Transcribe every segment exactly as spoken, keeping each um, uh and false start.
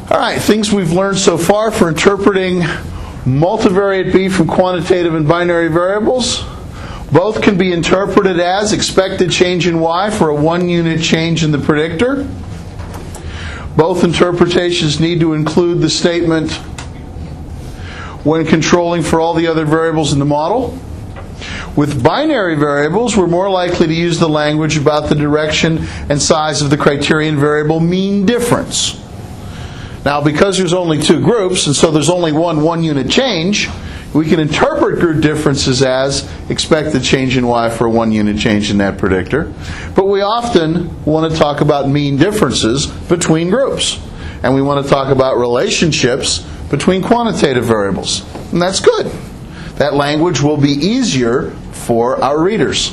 All right, things we've learned so far for interpreting multivariate b from quantitative and binary variables. Both can be interpreted as expected change in y for a one-unit change in the predictor. Both interpretations need to include the statement when controlling for all the other variables in the model. With binary variables, we're more likely to use the language about the direction and size of the criterion variable mean difference. Now, because there's only two groups, and so there's only one one-unit change, we can interpret group differences as expected change in y for a one-unit change in that predictor. But we often want to talk about mean differences between groups. And we want to talk about relationships between quantitative variables. And that's good. That language will be easier for our readers.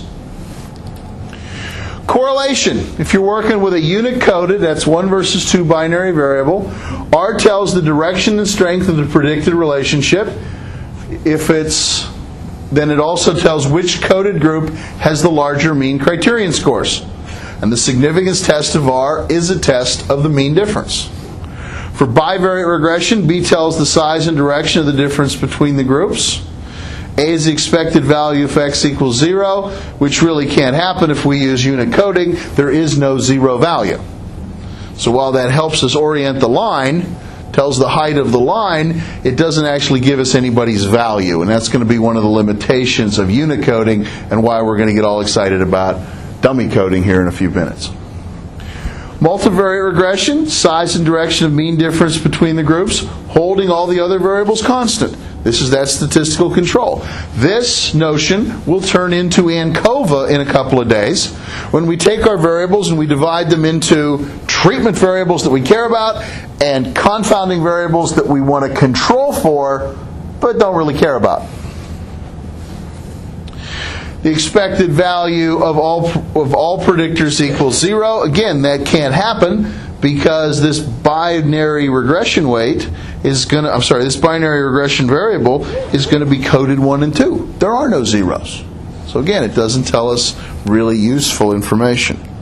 Correlation. If you're working with a unit-coded, that's one versus two binary variable, R tells the direction and strength of the predicted relationship. If it's, then it also tells which coded group has the larger mean criterion scores. And the significance test of R is a test of the mean difference. For bivariate regression, B tells the size and direction of the difference between the groups. A is the expected value if x equals zero, which really can't happen if we use unit coding. There is no zero value. So while that helps us orient the line, tells the height of the line, it doesn't actually give us anybody's value. And that's going to be one of the limitations of unit coding and why we're going to get all excited about dummy coding here in a few minutes. Multivariate regression, size and direction of mean difference between the groups, holding all the other variables constant. This is that statistical control. This notion will turn into ANCOVA in a couple of days when we take our variables and we divide them into treatment variables that we care about and confounding variables that we want to control for but don't really care about. The expected value of all of all predictors equals zero. Again, that can't happen because this binary regression weight is going to, I'm sorry, this binary regression variable is going to be coded one and two. There are no zeros. So again, it doesn't tell us really useful information.